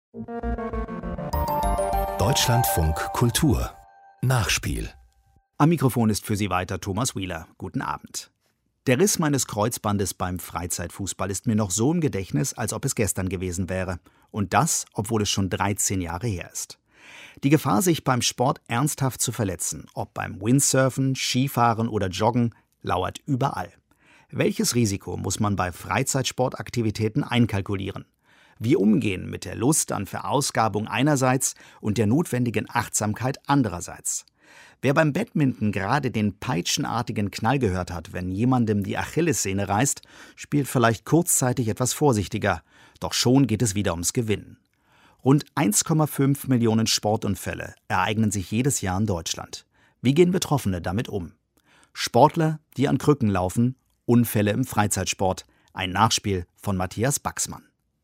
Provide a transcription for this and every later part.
Deutschlandfunk Kultur Nachspiel. Am Mikrofon ist für Sie weiter Thomas Wieler. Guten Abend. Der Riss meines Kreuzbandes beim Freizeitfußball ist mir noch so im Gedächtnis, als ob es gestern gewesen wäre. Und das, obwohl es schon 13 Jahre her ist. Die Gefahr, sich beim Sport ernsthaft zu verletzen, ob beim Windsurfen, Skifahren oder Joggen, lauert überall. Welches Risiko muss man bei Freizeitsportaktivitäten einkalkulieren? Wie umgehen mit der Lust an Verausgabung einerseits und der notwendigen Achtsamkeit andererseits? Wer beim Badminton gerade den peitschenartigen Knall gehört hat, wenn jemandem die Achillessehne reißt, spielt vielleicht kurzzeitig etwas vorsichtiger. Doch schon geht es wieder ums Gewinnen. Rund 1,5 Millionen Sportunfälle ereignen sich jedes Jahr in Deutschland. Wie gehen Betroffene damit um? Sportler, die an Krücken laufen, Unfälle im Freizeitsport. Ein Nachspiel von Matthias Baxmann.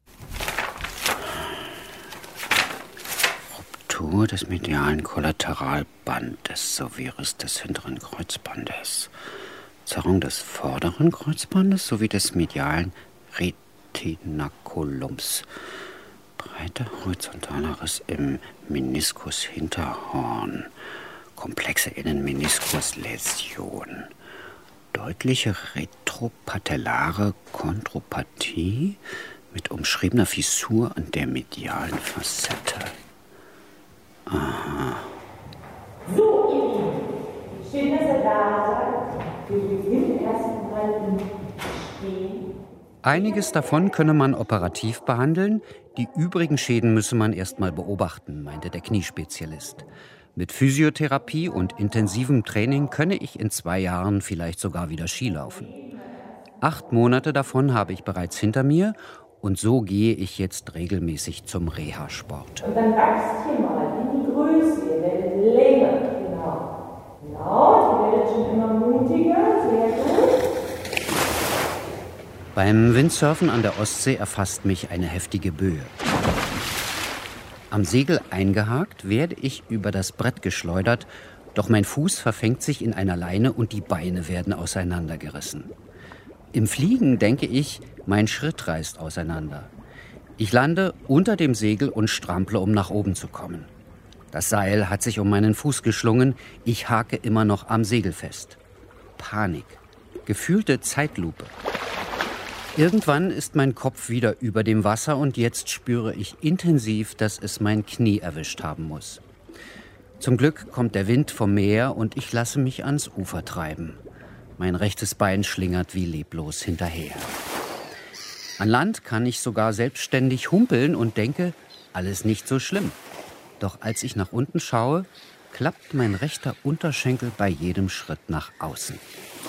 Ruptur des medialen Kollateralbandes sowie Riss des hinteren Kreuzbandes. Zerrung des vorderen Kreuzbandes sowie des medialen Retinaculums. Breiter horizontaler Riss im Meniskus-Hinterhorn. Komplexe Innenmeniskusläsion. Deutliche retropatellare Chondropathie mit umschriebener Fissur an der medialen Facette. Aha. So, ihr Lieben, schön, dass ihr da seid. Wir sind erstmal im Stehen. Einiges davon könne man operativ behandeln, die übrigen Schäden müsse man erst mal beobachten, meinte der Kniespezialist. Mit Physiotherapie und intensivem Training könne ich in 2 Jahren vielleicht sogar wieder Ski laufen. 8 Monate davon habe ich bereits hinter mir und so gehe ich jetzt regelmäßig zum Reha-Sport. Und dann wächst hier mal in die Größe, ihr werdet länger, genau. Genau, ihr werdet schon immer mutiger, sehr gut. Beim Windsurfen an der Ostsee erfasst mich eine heftige Böe. Am Segel eingehakt werde ich über das Brett geschleudert, doch mein Fuß verfängt sich in einer Leine und die Beine werden auseinandergerissen. Im Fliegen denke ich, mein Schritt reißt auseinander. Ich lande unter dem Segel und strample, um nach oben zu kommen. Das Seil hat sich um meinen Fuß geschlungen, ich hake immer noch am Segel fest. Panik, gefühlte Zeitlupe. Irgendwann ist mein Kopf wieder über dem Wasser und jetzt spüre ich intensiv, dass es mein Knie erwischt haben muss. Zum Glück kommt der Wind vom Meer und ich lasse mich ans Ufer treiben. Mein rechtes Bein schlingert wie leblos hinterher. An Land kann ich sogar selbstständig humpeln und denke, alles nicht so schlimm. Doch als ich nach unten schaue, klappt mein rechter Unterschenkel bei jedem Schritt nach außen.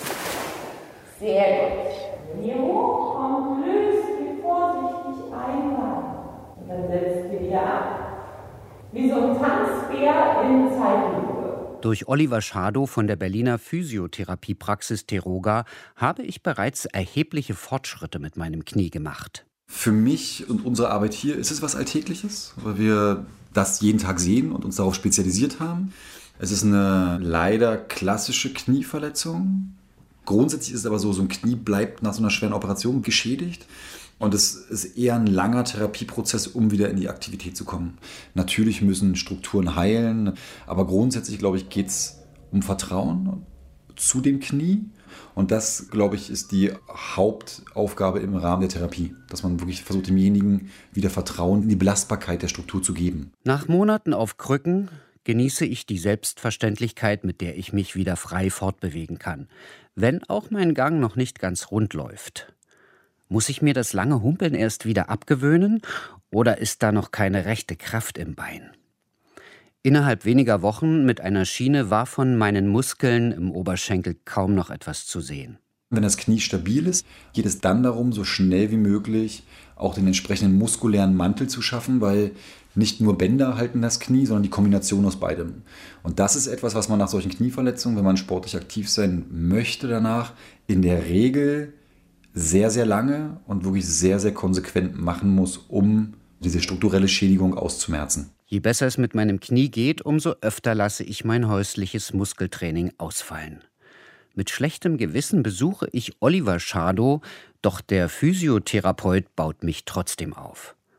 Sehr gut. Wenn ihr hochkommt, löst ihr vorsichtig einmal. Und dann setzt ihr wieder ab. Wie so ein Tanzbär in Zeitlupe. Durch Oliver Schadow von der Berliner Physiotherapiepraxis Teroga habe ich bereits erhebliche Fortschritte mit meinem Knie gemacht. Für mich und unsere Arbeit hier ist es was Alltägliches, weil wir das jeden Tag sehen und uns darauf spezialisiert haben. Es ist eine leider klassische Knieverletzung. Grundsätzlich ist es aber so, so ein Knie bleibt nach so einer schweren Operation geschädigt. Und es ist eher ein langer Therapieprozess, um wieder in die Aktivität zu kommen. Natürlich müssen Strukturen heilen, aber grundsätzlich, glaube ich, geht es um Vertrauen zu dem Knie. Und das, glaube ich, ist die Hauptaufgabe im Rahmen der Therapie, dass man wirklich versucht, demjenigen wieder Vertrauen in die Belastbarkeit der Struktur zu geben. Nach Monaten auf Krücken genieße ich die Selbstverständlichkeit, mit der ich mich wieder frei fortbewegen kann, wenn auch mein Gang noch nicht ganz rund läuft. Muss ich mir das lange Humpeln erst wieder abgewöhnen oder ist da noch keine rechte Kraft im Bein? Innerhalb weniger Wochen mit einer Schiene war von meinen Muskeln im Oberschenkel kaum noch etwas zu sehen. Wenn das Knie stabil ist, geht es dann darum, so schnell wie möglich auch den entsprechenden muskulären Mantel zu schaffen, weil nicht nur Bänder halten das Knie, sondern die Kombination aus beidem. Und das ist etwas, was man nach solchen Knieverletzungen, wenn man sportlich aktiv sein möchte danach, in der Regel sehr, sehr lange und wirklich sehr, sehr konsequent machen muss, um diese strukturelle Schädigung auszumerzen. Je besser es mit meinem Knie geht, umso öfter lasse ich mein häusliches Muskeltraining ausfallen. Mit schlechtem Gewissen besuche ich Oliver Schadow, doch der Physiotherapeut baut mich trotzdem auf.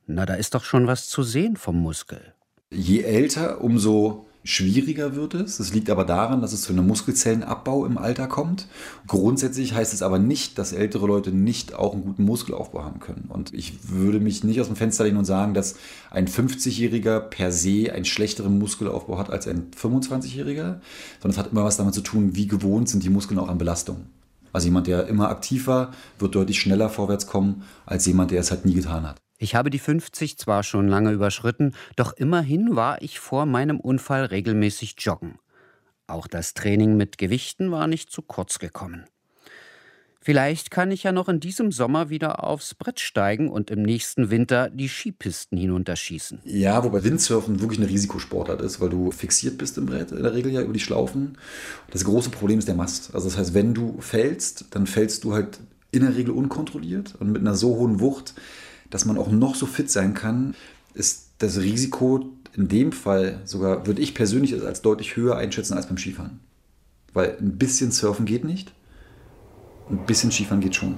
Na, da ist doch schon was zu sehen vom Muskel. Je älter, umso schwieriger wird es. Das liegt aber daran, dass es zu einem Muskelzellenabbau im Alter kommt. Grundsätzlich heißt es aber nicht, dass ältere Leute nicht auch einen guten Muskelaufbau haben können. Und ich würde mich nicht aus dem Fenster lehnen und sagen, dass ein 50-Jähriger per se einen schlechteren Muskelaufbau hat als ein 25-Jähriger, sondern es hat immer was damit zu tun, wie gewohnt sind die Muskeln auch an Belastung. Also jemand, der immer aktiv war, wird deutlich schneller vorwärts kommen, als jemand, der es halt nie getan hat. Ich habe die 50 zwar schon lange überschritten, doch immerhin war ich vor meinem Unfall regelmäßig joggen. Auch das Training mit Gewichten war nicht zu kurz gekommen. Vielleicht kann ich ja noch in diesem Sommer wieder aufs Brett steigen und im nächsten Winter die Skipisten hinunterschießen. Ja, wobei Windsurfen wirklich eine Risikosportart ist, weil du fixiert bist im Brett, in der Regel ja über die Schlaufen. Das große Problem ist der Mast. Also das heißt, wenn du fällst, dann fällst du halt in der Regel unkontrolliert und mit einer so hohen Wucht, dass man auch noch so fit sein kann, ist das Risiko in dem Fall sogar, würde ich persönlich als deutlich höher einschätzen als beim Skifahren. Weil ein bisschen Surfen geht nicht, ein bisschen Skifahren geht schon.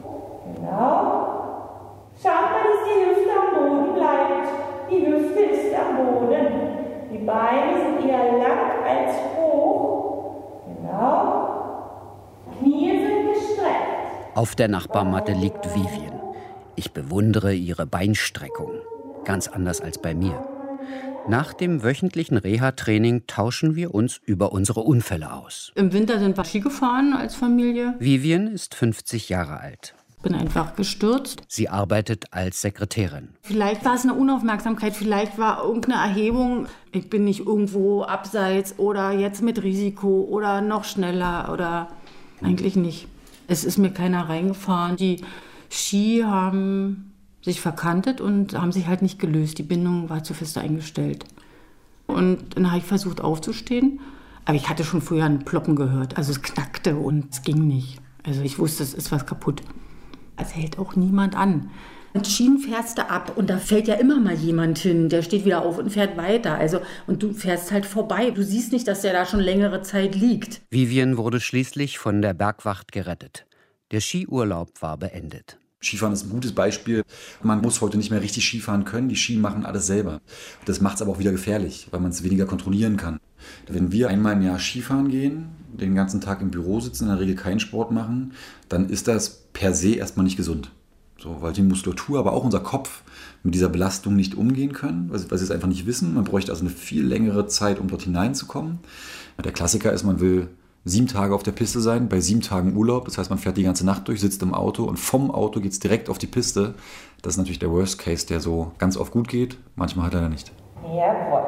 Genau. Schaut mal, dass die Hüfte am Boden bleibt. Die Hüfte ist am Boden. Die Beine sind eher lang als hoch. Genau. Knie sind gestreckt. Auf der Nachbarmatte liegt Vivian. Ich bewundere ihre Beinstreckung, ganz anders als bei mir. Nach dem wöchentlichen Reha-Training tauschen wir uns über unsere Unfälle aus. Im Winter sind wir Ski gefahren als Familie. Vivian ist 50 Jahre alt. Bin einfach gestürzt. Sie arbeitet als Sekretärin. Vielleicht war es eine Unaufmerksamkeit, vielleicht war irgendeine Erhebung. Ich bin nicht irgendwo abseits oder jetzt mit Risiko oder noch schneller oder eigentlich nicht. Es ist mir keiner reingefahren. Die Ski haben sich verkantet und haben sich halt nicht gelöst. Die Bindung war zu fest eingestellt. Und dann habe ich versucht aufzustehen. Aber ich hatte schon früher ein Ploppen gehört. Also es knackte und es ging nicht. Also ich wusste, es ist was kaputt. Es hält auch niemand an. Mit Schienen fährst du ab und da fällt ja immer mal jemand hin. Der steht wieder auf und fährt weiter. Und du fährst halt vorbei. Du siehst nicht, dass der da schon längere Zeit liegt. Vivian wurde schließlich von der Bergwacht gerettet. Der Skiurlaub war beendet. Skifahren ist ein gutes Beispiel. Man muss heute nicht mehr richtig Skifahren können. Die Ski machen alles selber. Das macht es aber auch wieder gefährlich, weil man es weniger kontrollieren kann. Wenn wir einmal im Jahr Skifahren gehen, den ganzen Tag im Büro sitzen, in der Regel keinen Sport machen, dann ist das per se erstmal nicht gesund. So, weil die Muskulatur, aber auch unser Kopf mit dieser Belastung nicht umgehen können, weil sie es einfach nicht wissen. Man bräuchte also eine viel längere Zeit, um dort hineinzukommen. Der Klassiker ist, man will 7 Tage auf der Piste sein, bei 7 Tagen Urlaub. Das heißt, man fährt die ganze Nacht durch, sitzt im Auto und vom Auto geht es direkt auf die Piste. Das ist natürlich der Worst Case, der so ganz oft gut geht. Manchmal hat er nicht. Jawohl.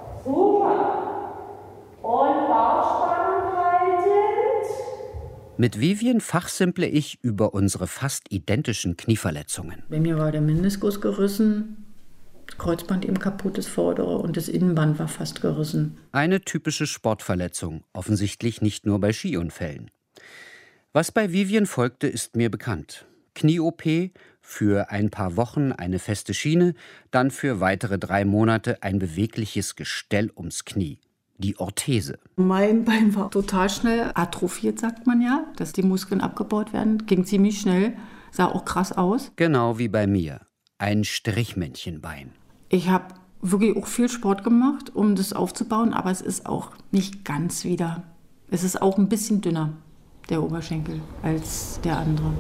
Super. Und Bauchspannen haltend. Mit Vivian fachsimple ich über unsere fast identischen Knieverletzungen. Bei mir war der Meniskus gerissen. Das Kreuzband eben kaputt, das vordere, und das Innenband war fast gerissen. Eine typische Sportverletzung, offensichtlich nicht nur bei Skiunfällen. Was bei Vivian folgte, ist mir bekannt. Knie-OP, für ein paar Wochen eine feste Schiene, dann für weitere 3 Monate ein bewegliches Gestell ums Knie. Die Orthese. Mein Bein war total schnell atrophiert, sagt man ja, dass die Muskeln abgebaut werden. Ging ziemlich schnell, sah auch krass aus. Genau wie bei mir. Ein Strichmännchenbein. Ich habe wirklich auch viel Sport gemacht, um das aufzubauen, aber es ist auch nicht ganz wieder. Es ist auch ein bisschen dünner, der Oberschenkel, als der andere.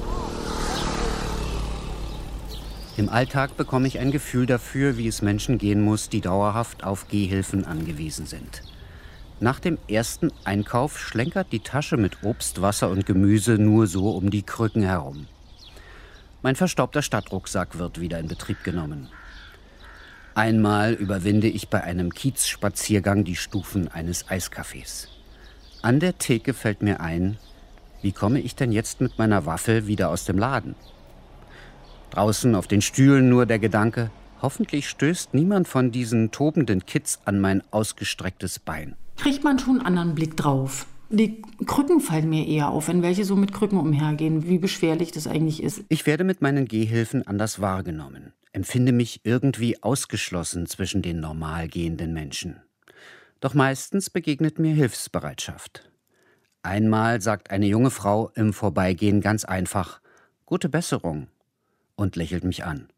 Im Alltag bekomme ich ein Gefühl dafür, wie es Menschen gehen muss, die dauerhaft auf Gehhilfen angewiesen sind. Nach dem ersten Einkauf schlenkert die Tasche mit Obst, Wasser und Gemüse nur so um die Krücken herum. Mein verstaubter Stadtrucksack wird wieder in Betrieb genommen. Einmal überwinde ich bei einem Kiezspaziergang die Stufen eines Eiscafés. An der Theke fällt mir ein, wie komme ich denn jetzt mit meiner Waffel wieder aus dem Laden? Draußen auf den Stühlen nur der Gedanke, hoffentlich stößt niemand von diesen tobenden Kids an mein ausgestrecktes Bein. Kriegt man schon einen anderen Blick drauf. Die Krücken fallen mir eher auf, wenn welche so mit Krücken umhergehen, wie beschwerlich das eigentlich ist. Ich werde mit meinen Gehhilfen anders wahrgenommen, empfinde mich irgendwie ausgeschlossen zwischen den normal gehenden Menschen. Doch meistens begegnet mir Hilfsbereitschaft. Einmal sagt eine junge Frau im Vorbeigehen ganz einfach, »Gute Besserung«, und lächelt mich an.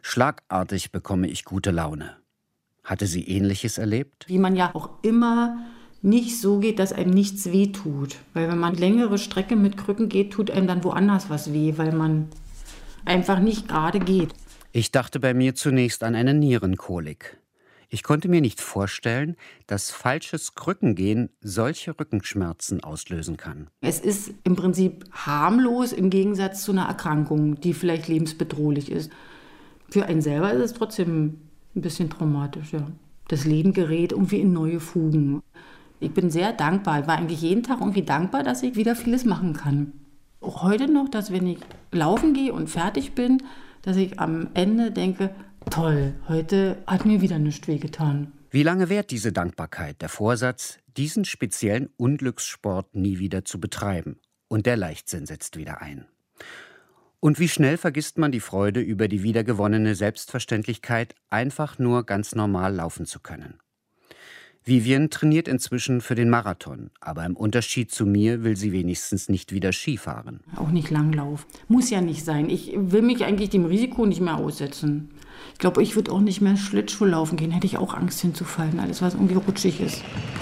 Schlagartig bekomme ich gute Laune. Hatte sie Ähnliches erlebt? Wie man ja auch immer nicht so geht, dass einem nichts weh tut. Weil wenn man längere Strecke mit Krücken geht, tut einem dann woanders was weh, weil man einfach nicht gerade geht. Ich dachte bei mir zunächst an eine Nierenkolik. Ich konnte mir nicht vorstellen, dass falsches Krückengehen solche Rückenschmerzen auslösen kann. Es ist im Prinzip harmlos im Gegensatz zu einer Erkrankung, die vielleicht lebensbedrohlich ist. Für einen selber ist es trotzdem ein bisschen traumatisch, ja. Das Leben gerät irgendwie in neue Fugen. Ich bin sehr dankbar. Ich war eigentlich jeden Tag irgendwie dankbar, dass ich wieder vieles machen kann. Auch heute noch, dass wenn ich laufen gehe und fertig bin, dass ich am Ende denke, toll, heute hat mir wieder nichts wehgetan. Wie lange währt diese Dankbarkeit, der Vorsatz, diesen speziellen Unglückssport nie wieder zu betreiben? Und der Leichtsinn setzt wieder ein. Und wie schnell vergisst man die Freude über die wiedergewonnene Selbstverständlichkeit, einfach nur ganz normal laufen zu können. Vivian trainiert inzwischen für den Marathon, aber im Unterschied zu mir will sie wenigstens nicht wieder Skifahren. Auch nicht Langlauf. Muss ja nicht sein. Ich will mich eigentlich dem Risiko nicht mehr aussetzen. Ich glaube, ich würde auch nicht mehr Schlittschuh laufen gehen. Hätte ich auch Angst hinzufallen, alles was irgendwie rutschig ist.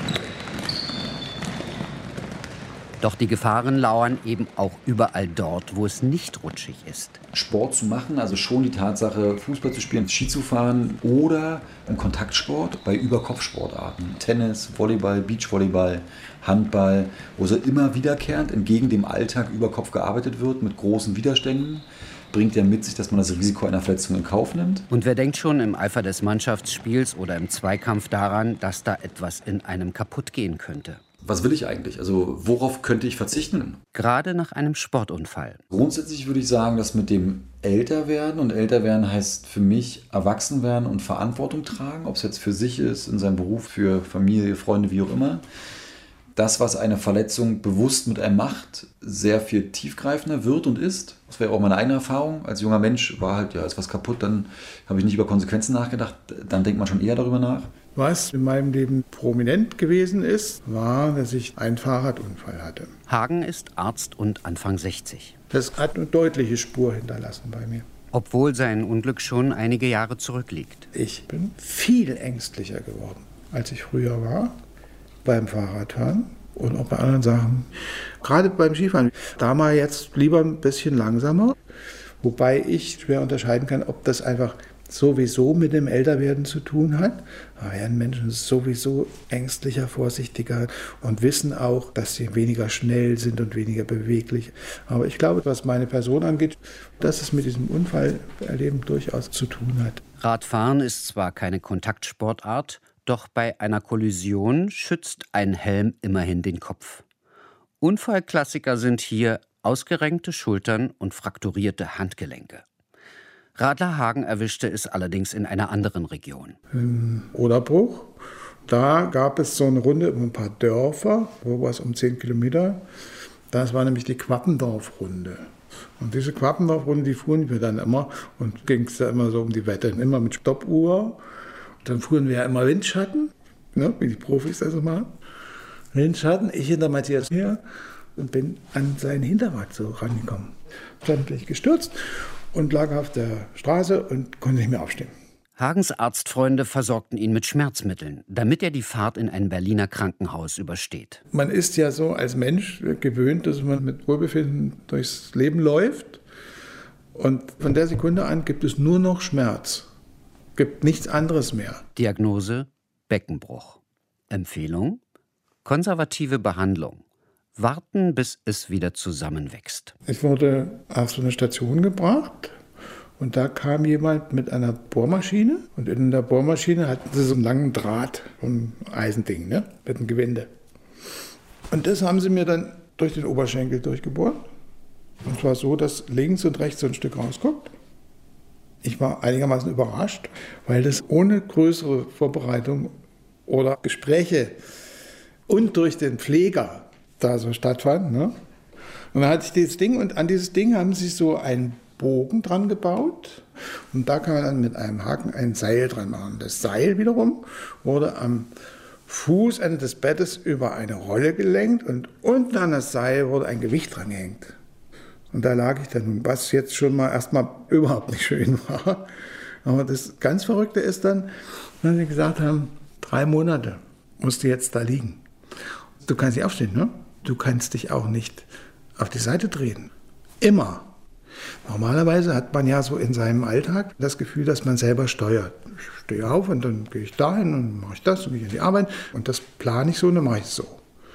Doch die Gefahren lauern eben auch überall dort, wo es nicht rutschig ist. Sport zu machen, also schon die Tatsache, Fußball zu spielen, Ski zu fahren oder im Kontaktsport bei Überkopfsportarten. Tennis, Volleyball, Beachvolleyball, Handball, wo so immer wiederkehrend entgegen dem Alltag über Kopf gearbeitet wird mit großen Widerständen, bringt ja mit sich, dass man das Risiko einer Verletzung in Kauf nimmt. Und wer denkt schon im Eifer des Mannschaftsspiels oder im Zweikampf daran, dass da etwas in einem kaputt gehen könnte? Was will ich eigentlich? Also worauf könnte ich verzichten? Gerade nach einem Sportunfall. Grundsätzlich würde ich sagen, dass mit dem Älterwerden, und Älterwerden heißt für mich Erwachsenwerden und Verantwortung tragen, ob es jetzt für sich ist, in seinem Beruf, für Familie, Freunde, wie auch immer. Das, was eine Verletzung bewusst mit einem macht, sehr viel tiefgreifender wird und ist. Das wäre auch meine eigene Erfahrung. Als junger Mensch war halt, ja, ist was kaputt, dann habe ich nicht über Konsequenzen nachgedacht. Dann denkt man schon eher darüber nach. Was in meinem Leben prominent gewesen ist, war, dass ich einen Fahrradunfall hatte. Hagen ist Arzt und Anfang 60. Das hat eine deutliche Spur hinterlassen bei mir. Obwohl sein Unglück schon einige Jahre zurückliegt. Ich bin viel ängstlicher geworden, als ich früher war, beim Fahrradfahren und auch bei anderen Sachen. Gerade beim Skifahren. Da mal jetzt lieber ein bisschen langsamer, wobei ich schwer unterscheiden kann, ob das einfach sowieso mit dem Älterwerden zu tun hat. Da werden Menschen sowieso ängstlicher, vorsichtiger und wissen auch, dass sie weniger schnell sind und weniger beweglich. Aber ich glaube, was meine Person angeht, dass es mit diesem Unfallerleben durchaus zu tun hat. Radfahren ist zwar keine Kontaktsportart, doch bei einer Kollision schützt ein Helm immerhin den Kopf. Unfallklassiker sind hier ausgerenkte Schultern und frakturierte Handgelenke. Radler Hagen erwischte es allerdings in einer anderen Region. Im Oderbruch, da gab es so eine Runde über ein paar Dörfer, wo war es um 10 Kilometer. Das war nämlich die Quappendorf-Runde. Und diese Quappendorf-Runde, die fuhren wir dann immer und ging es da immer so um die Wette, immer mit Stoppuhr. Und dann fuhren wir ja immer Windschatten, ne, wie die Profis das so machen. Windschatten, ich hinter Matthias her und bin an seinen Hinterrad so rangekommen. Sämtlich gestürzt und lag auf der Straße und konnte nicht mehr aufstehen. Hagens Arztfreunde versorgten ihn mit Schmerzmitteln, damit er die Fahrt in ein Berliner Krankenhaus übersteht. Man ist ja so als Mensch gewöhnt, dass man mit Wohlbefinden durchs Leben läuft. Und von der Sekunde an gibt es nur noch Schmerz. Gibt nichts anderes mehr. Diagnose: Beckenbruch. Empfehlung: konservative Behandlung. Warten, bis es wieder zusammenwächst. Ich wurde auf so eine Station gebracht und da kam jemand mit einer Bohrmaschine. Und in der Bohrmaschine hatten sie so einen langen Draht, so ein Eisending, ne, mit einem Gewinde. Und das haben sie mir dann durch den Oberschenkel durchgebohrt. Und zwar so, dass links und rechts so ein Stück rausguckt. Ich war einigermaßen überrascht, weil das ohne größere Vorbereitung oder Gespräche und durch den Pfleger da so stattfand. Ne? Und dann hatte ich dieses Ding und an dieses Ding haben sie so einen Bogen dran gebaut und da kann man dann mit einem Haken ein Seil dran machen. Das Seil wiederum wurde am Fußende des Bettes über eine Rolle gelenkt und unten an das Seil wurde ein Gewicht dran gehängt. Und da lag ich dann, was jetzt schon mal erstmal überhaupt nicht schön war. Aber das ganz Verrückte ist dann, wenn sie gesagt haben, 3 Monate musst du jetzt da liegen. Du kannst nicht aufstehen, ne? Du kannst dich auch nicht auf die Seite drehen. Immer. Normalerweise hat man ja so in seinem Alltag das Gefühl, dass man selber steuert. Ich stehe auf und dann gehe ich dahin und mache ich das und gehe in die Arbeit. Und das plane ich so und dann mache ich es so.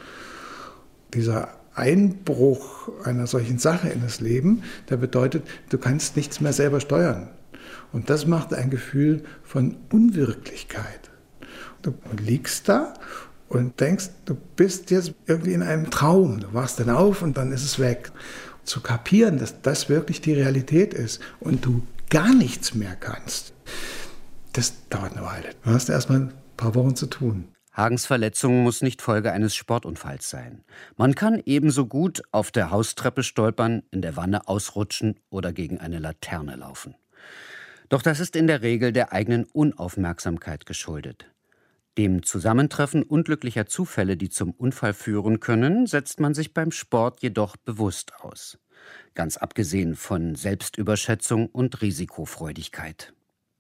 Dieser Einbruch einer solchen Sache in das Leben, der bedeutet, du kannst nichts mehr selber steuern. Und das macht ein Gefühl von Unwirklichkeit. Du liegst da und denkst, du bist jetzt irgendwie in einem Traum. Du wachst dann auf und dann ist es weg. Zu kapieren, dass das wirklich die Realität ist und du gar nichts mehr kannst, das dauert eine Weile. Du hast erstmal ein paar Wochen zu tun. Hagens Verletzung muss nicht Folge eines Sportunfalls sein. Man kann ebenso gut auf der Haustreppe stolpern, in der Wanne ausrutschen oder gegen eine Laterne laufen. Doch das ist in der Regel der eigenen Unaufmerksamkeit geschuldet. Dem Zusammentreffen unglücklicher Zufälle, die zum Unfall führen können, setzt man sich beim Sport jedoch bewusst aus. Ganz abgesehen von Selbstüberschätzung und Risikofreudigkeit.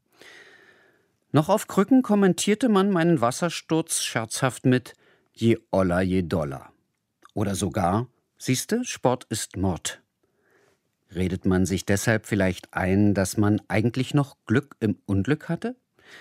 Noch auf Krücken kommentierte man meinen Wassersturz scherzhaft mit »Je oller, je doller«. Oder sogar »Siehste, Sport ist Mord«. Redet man sich deshalb vielleicht ein, dass man eigentlich noch Glück im Unglück hatte?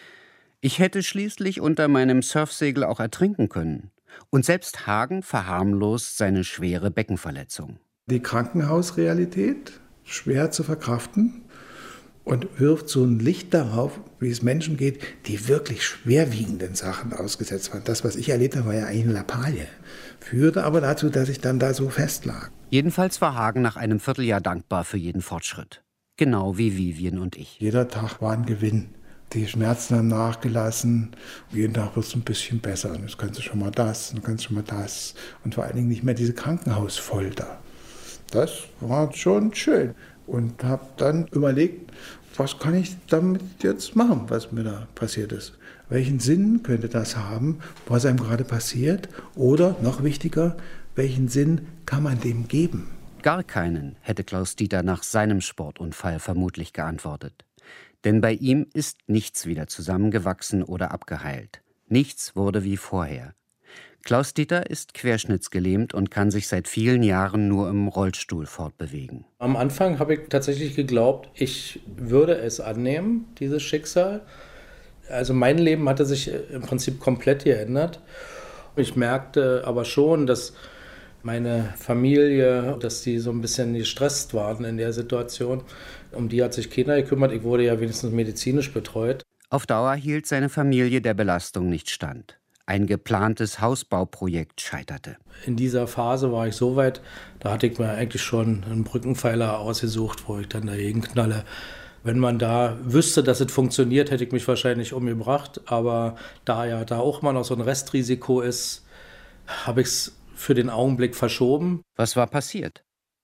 Ich hätte schließlich unter meinem Surfsegel auch ertrinken können. Und selbst Hagen verharmlost seine schwere Beckenverletzung. Die Krankenhausrealität, schwer zu verkraften, und wirft so ein Licht darauf, wie es Menschen geht, die wirklich schwerwiegenden Sachen ausgesetzt waren. Das, was ich erlebt habe, war ja eigentlich eine Lappalie. Führte aber dazu, dass ich dann da so festlag. Jedenfalls war Hagen nach einem Vierteljahr dankbar für jeden Fortschritt. Genau wie Vivien und ich. Jeder Tag war ein Gewinn. Die Schmerzen haben nachgelassen. Jeden Tag wird es ein bisschen besser. Und jetzt kannst du schon mal das, und kannst du schon mal das. Und vor allen Dingen nicht mehr diese Krankenhausfolter. Das war schon schön. Und habe dann überlegt, was kann ich damit jetzt machen, was mir da passiert ist. Welchen Sinn könnte das haben, was einem gerade passiert? Oder, noch wichtiger, welchen Sinn kann man dem geben? Gar keinen, hätte Klaus-Dieter nach seinem Sportunfall vermutlich geantwortet. Denn bei ihm ist nichts wieder zusammengewachsen oder abgeheilt. Nichts wurde wie vorher. Klaus-Dieter ist querschnittsgelähmt und kann sich seit vielen Jahren nur im Rollstuhl fortbewegen. Am Anfang habe ich tatsächlich geglaubt, ich würde es annehmen, dieses Schicksal. Also mein Leben hatte sich im Prinzip komplett geändert. Ich merkte aber schon, dass meine Familie, dass die so ein bisschen gestresst waren in der Situation. Um die hat sich keiner gekümmert. Ich wurde ja wenigstens medizinisch betreut. Auf Dauer hielt seine Familie der Belastung nicht stand. Ein geplantes Hausbauprojekt scheiterte. In dieser Phase war ich so weit, da hatte ich mir eigentlich schon einen Brückenpfeiler ausgesucht, wo ich dann dagegen knalle. Wenn man da wüsste, dass es funktioniert, hätte ich mich wahrscheinlich umgebracht. Aber da ja da auch mal noch so ein Restrisiko ist, habe ich es für den Augenblick verschoben. Was war passiert?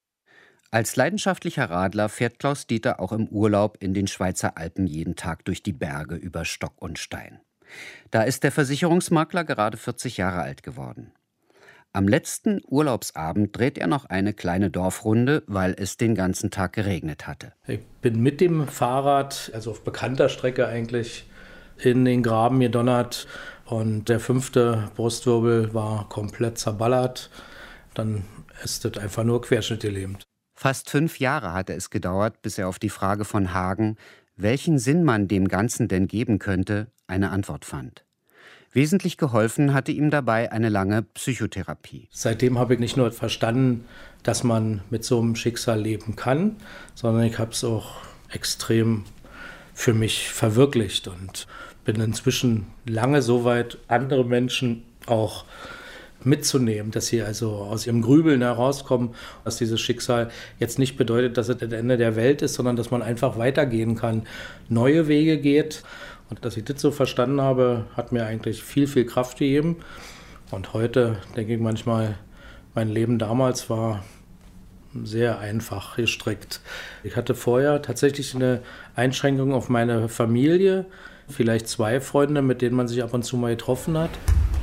Als leidenschaftlicher Radler fährt Klaus-Dieter auch im Urlaub in den Schweizer Alpen jeden Tag durch die Berge über Stock und Stein. Da ist der Versicherungsmakler gerade 40 Jahre alt geworden. Am letzten Urlaubsabend dreht er noch eine kleine Dorfrunde, weil es den ganzen Tag geregnet hatte. Ich bin mit dem Fahrrad, also auf bekannter Strecke eigentlich, in den Graben gedonnert und der 5. Brustwirbel war komplett zerballert. Dann ist es einfach nur querschnittgelähmt. Fast 5 Jahre hatte es gedauert, bis er auf die Frage von Hagen, welchen Sinn man dem Ganzen denn geben könnte, eine Antwort fand. Wesentlich geholfen hatte ihm dabei eine lange Psychotherapie. Seitdem habe ich nicht nur verstanden, dass man mit so einem Schicksal leben kann, sondern ich habe es auch extrem für mich verwirklicht und bin inzwischen lange so weit, andere Menschen auch mitzunehmen, dass sie also aus ihrem Grübeln herauskommen, dass dieses Schicksal jetzt nicht bedeutet, dass es das Ende der Welt ist, sondern dass man einfach weitergehen kann, neue Wege geht. Und dass ich das so verstanden habe, hat mir eigentlich viel, viel Kraft gegeben. Und heute denke ich manchmal, mein Leben damals war sehr einfach gestrickt. Ich hatte vorher tatsächlich eine Einschränkung auf meine Familie, vielleicht 2 Freunde, mit denen man sich ab und zu mal getroffen hat.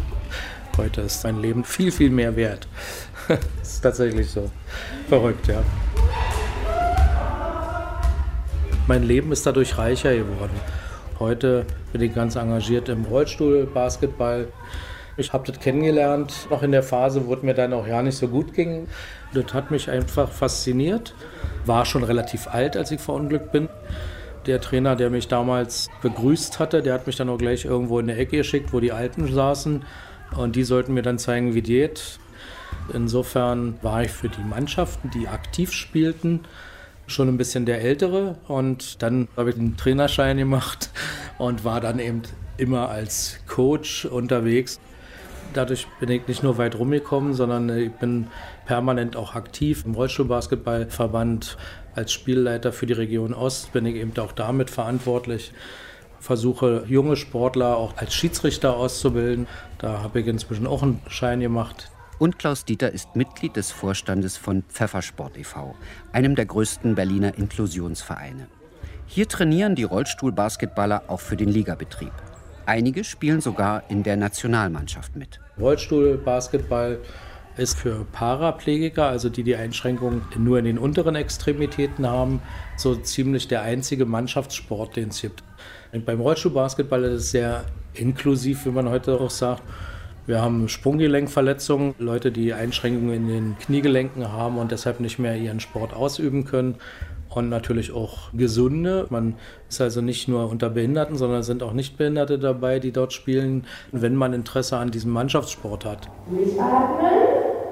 Heute ist mein Leben viel, viel mehr wert. Das ist tatsächlich so. Verrückt, ja. Mein Leben ist dadurch reicher geworden. Heute bin ich ganz engagiert im Rollstuhl-Basketball. Ich habe das kennengelernt, noch in der Phase, wo es mir dann auch ja nicht so gut ging. Das hat mich einfach fasziniert. War schon relativ alt, als ich verunglückt bin. Der Trainer, der mich damals begrüßt hatte, der hat mich dann auch gleich irgendwo in der Ecke geschickt, wo die Alten saßen. Und die sollten mir dann zeigen, wie geht. Insofern war ich für die Mannschaften, die aktiv spielten, schon ein bisschen der Ältere. Und dann habe ich einen Trainerschein gemacht und war dann eben immer als Coach unterwegs. Dadurch bin ich nicht nur weit rumgekommen, sondern ich bin permanent auch aktiv im Rollstuhlbasketballverband. Als Spielleiter für die Region Ost bin ich eben auch damit verantwortlich. Versuche junge Sportler auch als Schiedsrichter auszubilden. Da habe ich inzwischen auch einen Schein gemacht. Und Klaus Dieter ist Mitglied des Vorstandes von Pfeffersport e.V., einem der größten Berliner Inklusionsvereine. Hier trainieren die Rollstuhlbasketballer auch für den Ligabetrieb. Einige spielen sogar in der Nationalmannschaft mit. Rollstuhlbasketball ist für Paraplegiker, also die Einschränkungen nur in den unteren Extremitäten haben, so ziemlich der einzige Mannschaftssport, den es gibt. Und beim Rollstuhlbasketball ist es sehr inklusiv, wie man heute auch sagt. Wir haben Sprunggelenkverletzungen, Leute, die Einschränkungen in den Kniegelenken haben und deshalb nicht mehr ihren Sport ausüben können. Und natürlich auch Gesunde. Man ist also nicht nur unter Behinderten, sondern sind auch Nichtbehinderte dabei, die dort spielen, wenn man Interesse an diesem Mannschaftssport hat. Durchatmen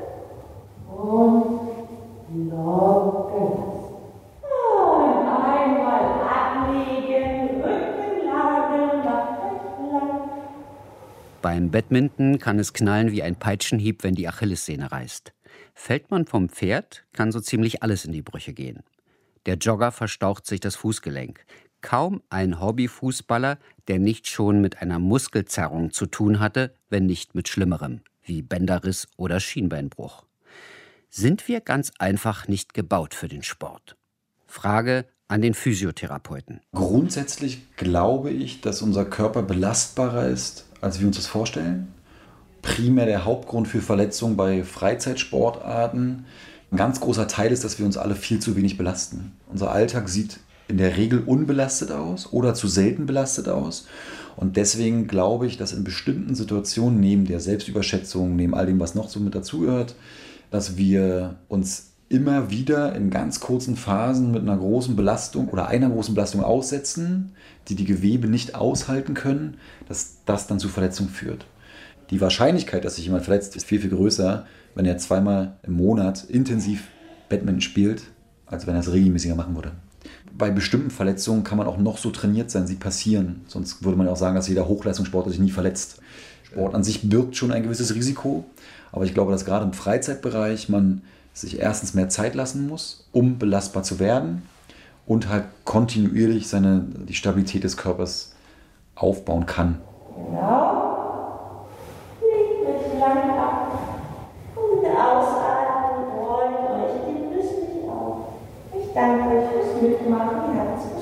und locken. Und einmal ablegen, Rückenlage, lang. Beim Badminton kann es knallen wie ein Peitschenhieb, wenn die Achillessehne reißt. Fällt man vom Pferd, kann so ziemlich alles in die Brüche gehen. Der Jogger verstaucht sich das Fußgelenk. Kaum ein Hobbyfußballer, der nicht schon mit einer Muskelzerrung zu tun hatte, wenn nicht mit Schlimmerem, wie Bänderriss oder Schienbeinbruch. Sind wir ganz einfach nicht gebaut für den Sport? Frage an den Physiotherapeuten. Grundsätzlich glaube ich, dass unser Körper belastbarer ist, als wir uns das vorstellen. Primär der Hauptgrund für Verletzungen bei Freizeitsportarten. Ein ganz großer Teil ist, dass wir uns alle viel zu wenig belasten. Unser Alltag sieht in der Regel unbelastet aus oder zu selten belastet aus. Und deswegen glaube ich, dass in bestimmten Situationen, neben der Selbstüberschätzung, neben all dem, was noch so mit dazugehört, dass wir uns immer wieder in ganz kurzen Phasen mit einer großen Belastung oder einer großen Belastung aussetzen, die die Gewebe nicht aushalten können, dass das dann zu Verletzungen führt. Die Wahrscheinlichkeit, dass sich jemand verletzt, ist viel, viel größer, wenn er zweimal im Monat intensiv Badminton spielt, als wenn er es regelmäßiger machen würde. Bei bestimmten Verletzungen kann man auch noch so trainiert sein, sie passieren. Sonst würde man ja auch sagen, dass jeder Hochleistungssportler sich nie verletzt. Sport an sich birgt schon ein gewisses Risiko, aber ich glaube, dass gerade im Freizeitbereich man sich erstens mehr Zeit lassen muss, um belastbar zu werden und halt kontinuierlich die Stabilität des Körpers aufbauen kann. Genau. Legt euch lang ab. Und ausatmen, rollt euch die Brust nicht auf. Ich danke euch fürs Mitmachen. Herzlich